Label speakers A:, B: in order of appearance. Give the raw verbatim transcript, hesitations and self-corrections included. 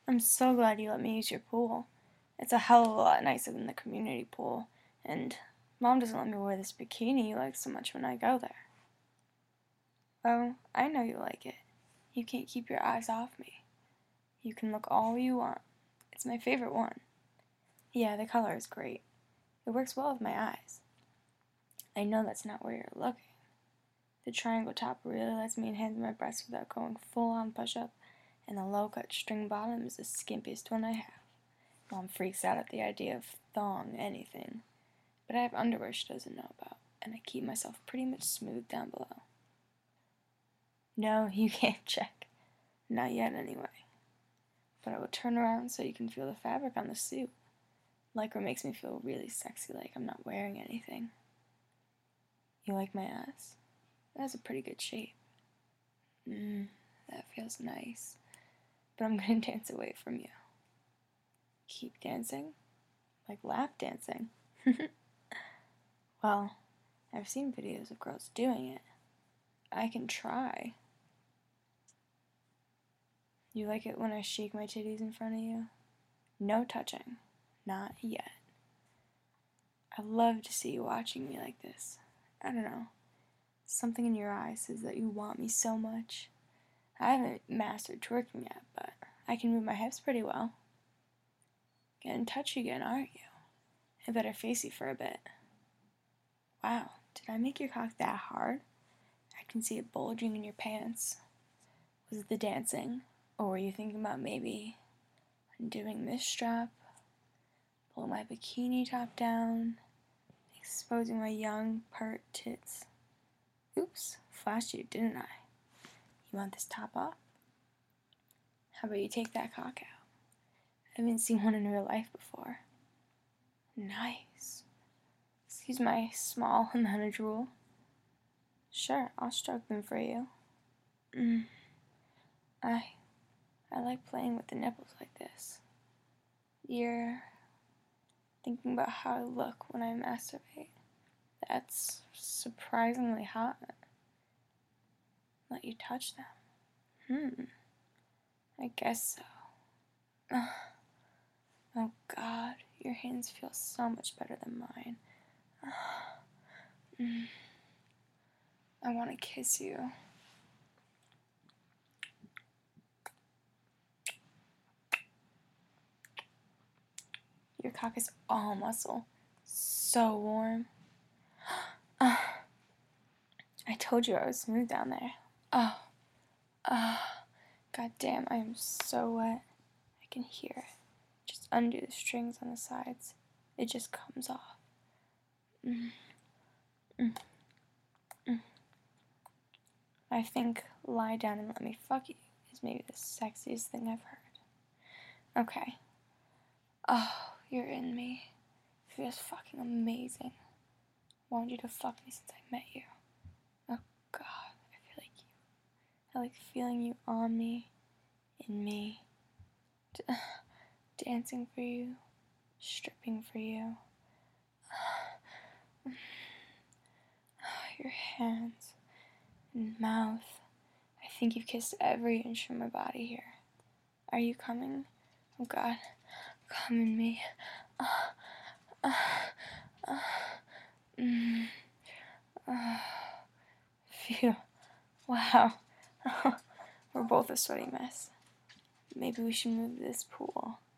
A: I'm so glad you let me use your pool. It's a hell of a lot nicer than the community pool, and Mom doesn't let me wear this bikini you like so much when I go there. Oh, I know you like it. You can't keep your eyes off me. You can look all you want. It's my favorite one. Yeah, the color is great. It works well with my eyes. I know that's not where you're looking. The triangle top really lets me enhance my breasts without going full on push up, and the low cut string bottom is the skimpiest one I have. Mom freaks out at the idea of thong anything, but I have underwear she doesn't know about, and I keep myself pretty much smooth down below. No, you can't check. Not yet, anyway. But I will turn around so you can feel the fabric on the suit. Lycra makes me feel really sexy, like I'm not wearing anything. You like my ass? It has a pretty good shape. Mmm, that feels nice. But I'm gonna dance away from you. Keep dancing? Like lap dancing? Well, I've seen videos of girls doing it. I can try. You like it when I shake my titties in front of you? No touching. Not yet. I love to see you watching me like this. I don't know. Something in your eyes says that you want me so much. I haven't mastered twerking yet, but I can move my hips pretty well. Getting touchy again, aren't you? I better face you for a bit. Wow, did I make your cock that hard? I can see it bulging in your pants. Was it the dancing? Or were you thinking about maybe undoing this strap, pull my bikini top down, exposing my young, pert tits? Oops, flashed you, didn't I? You want this top off? How about you take that cock out? I haven't seen one in real life before. Nice. Excuse my small amount of drool. Sure, I'll stroke them for you. Mm. I, I like playing with the nipples like this. You're thinking about how I look when I masturbate. That's surprisingly hot. Let you touch them. Hmm. I guess so. Oh God, your hands feel so much better than mine. Mm. I want to kiss you. Your cock is all muscle. So warm. Uh, I told you I was smooth down there. Oh, oh, God damn, I am so wet. I can hear it. Just undo the strings on the sides. It just comes off. Mm. Mm. Mm. I think lie down and let me fuck you is maybe the sexiest thing I've heard. Okay. Oh, you're in me. It feels fucking amazing. Wanted you to fuck me since I met you. Oh God, I feel like you. I like feeling you on me, in me, D- dancing for you, stripping for you. Your hands and mouth. I think you've kissed every inch of my body here. Are you coming? Oh God, come in me. Uh, uh, uh, mm, uh, phew. Wow. We're both a sweaty mess. Maybe we should move to this pool.